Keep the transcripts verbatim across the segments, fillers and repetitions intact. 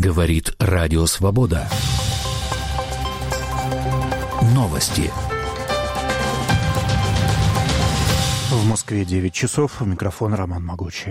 Говорит Радио Свобода. Новости. В Москве девять часов. У микрофона Роман Могучий.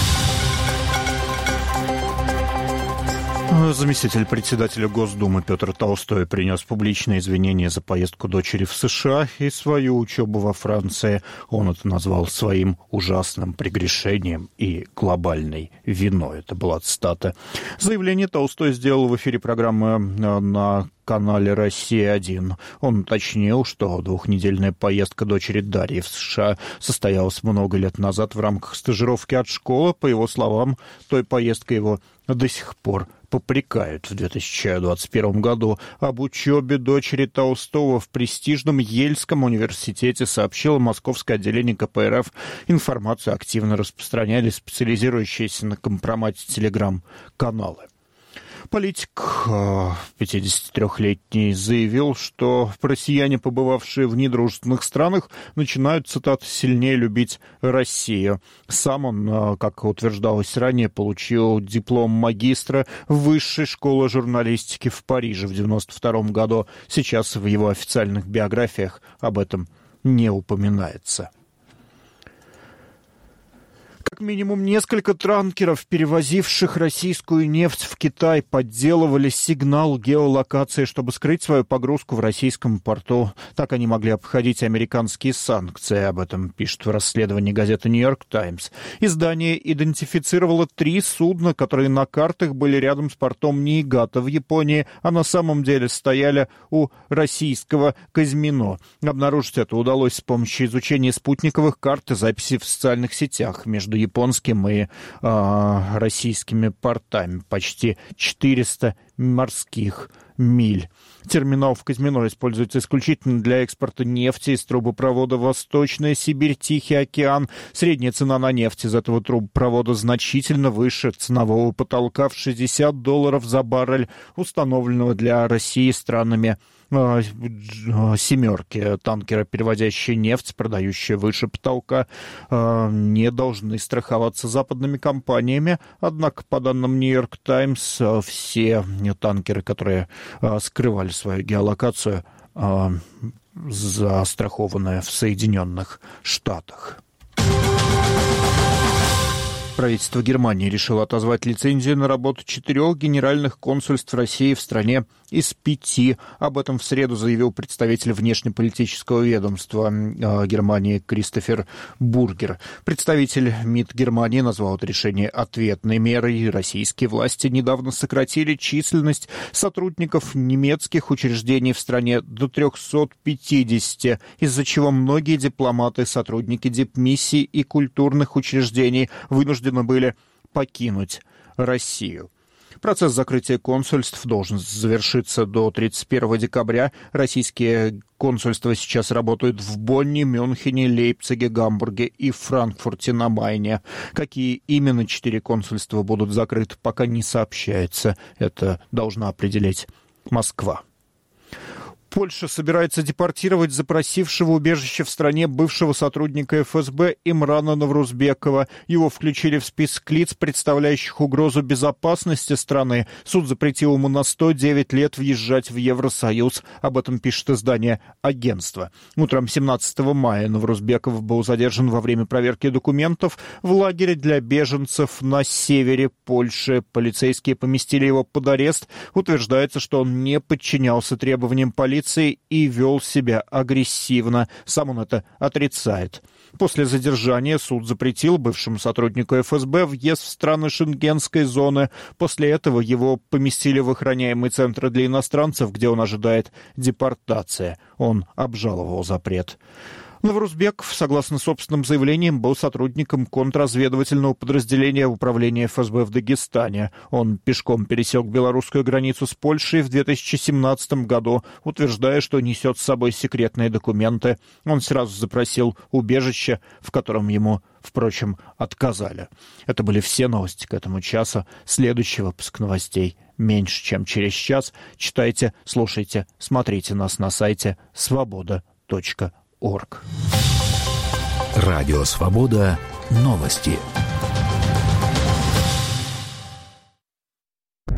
Заместитель председателя Госдумы Петр Толстой принес публичные извинения за поездку дочери в США и свою учебу во Франции. Он это назвал своим ужасным прегрешением и глобальной виной. Это была цитата. Заявление Толстой сделал в эфире программы на канале «Россия-один». Он уточнил, что двухнедельная поездка дочери Дарьи в США состоялась много лет назад в рамках стажировки от школы. По его словам, той поездкой его до сих пор попрекают. В две тысячи двадцать первом году об учебе дочери Толстого в престижном Ельском университете сообщило московское отделение ка пэ эр эф. Информацию активно распространяли специализирующиеся на компромате телеграм-каналы. Политик, пятидесятитрёхлетний, заявил, что россияне, побывавшие в недружественных странах, начинают, цитата, «сильнее любить Россию». Сам он, как утверждалось ранее, получил диплом магистра Высшей школы журналистики в Париже в девяносто втором году. Сейчас в его официальных биографиях об этом не упоминается. Как минимум несколько танкеров, перевозивших российскую нефть в Китай, подделывали сигнал геолокации, чтобы скрыть свою погрузку в российском порту. Так они могли обходить американские санкции. Об этом пишет в расследовании газета «Нью-Йорк Таймс». Издание идентифицировало три судна, которые на картах были рядом с портом Ниигата в Японии, а на самом деле стояли у российского Казьмино. Обнаружить это удалось с помощью изучения спутниковых карт и записей в социальных сетях между японским и э, российскими портами. Почти четыреста морских миль. Терминал в Казьмино используется исключительно для экспорта нефти из трубопровода «Восточная Сибирь, Тихий океан». Средняя цена на нефть из этого трубопровода значительно выше ценового потолка в шестьдесят долларов за баррель, установленного для России странами э, семерки. Танкеры, перевозящие нефть, продающие выше потолка, э, не должны страховаться западными компаниями. Однако, по данным «Нью-Йорк Таймс», все танкеры, которые э, скрывали свою геолокацию, э, застрахованы в Соединенных Штатах. Правительство Германии решило отозвать лицензию на работу четырех генеральных консульств России в стране из пяти. Об этом в среду заявил представитель внешнеполитического ведомства Германии Кристофер Бургер. Представитель МИД Германии назвал это решение ответной мерой. Российские власти недавно сократили численность сотрудников немецких учреждений в стране до трехсот пятидесяти, из-за чего многие дипломаты, сотрудники дипмиссий и культурных учреждений вынуждены были покинуть Россию. Процесс закрытия консульств должен завершиться до тридцать первого декабря. Российские консульства сейчас работают в Бонне, Мюнхене, Лейпциге, Гамбурге и Франкфурте на Майне. Какие именно четыре консульства будут закрыты, пока не сообщается. Это должна определить Москва. Польша собирается депортировать запросившего убежище в стране бывшего сотрудника эф эс бэ Имрана Наврузбекова. Его включили в список лиц, представляющих угрозу безопасности страны. Суд запретил ему на сто девять лет въезжать в Евросоюз. Об этом пишет издание «Агентство». Утром семнадцатого мая Наврузбеков был задержан во время проверки документов в лагере для беженцев на севере Польши. Полицейские поместили его под арест. Утверждается, что он не подчинялся требованиям полиции и вел себя агрессивно. Сам он это отрицает. После задержания суд запретил бывшему сотруднику эф эс бэ въезд в страны Шенгенской зоны. После этого его поместили в охраняемый центр для иностранцев, где он ожидает депортации. Он обжаловал запрет. Наврузбеков, согласно собственным заявлениям, был сотрудником контрразведывательного подразделения управления эф эс бэ в Дагестане. Он пешком пересек белорусскую границу с Польшей в две тысячи семнадцатом году, утверждая, что несет с собой секретные документы. Он сразу запросил убежище, в котором ему, впрочем, отказали. Это были все новости к этому часу. Следующий выпуск новостей меньше, чем через час. Читайте, слушайте, смотрите нас на сайте свобода точка орг. Радио Свобода. Новости.